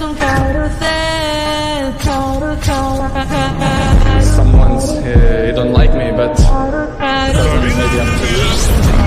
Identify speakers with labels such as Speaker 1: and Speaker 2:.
Speaker 1: Someone's he don't like me, but maybe I'm too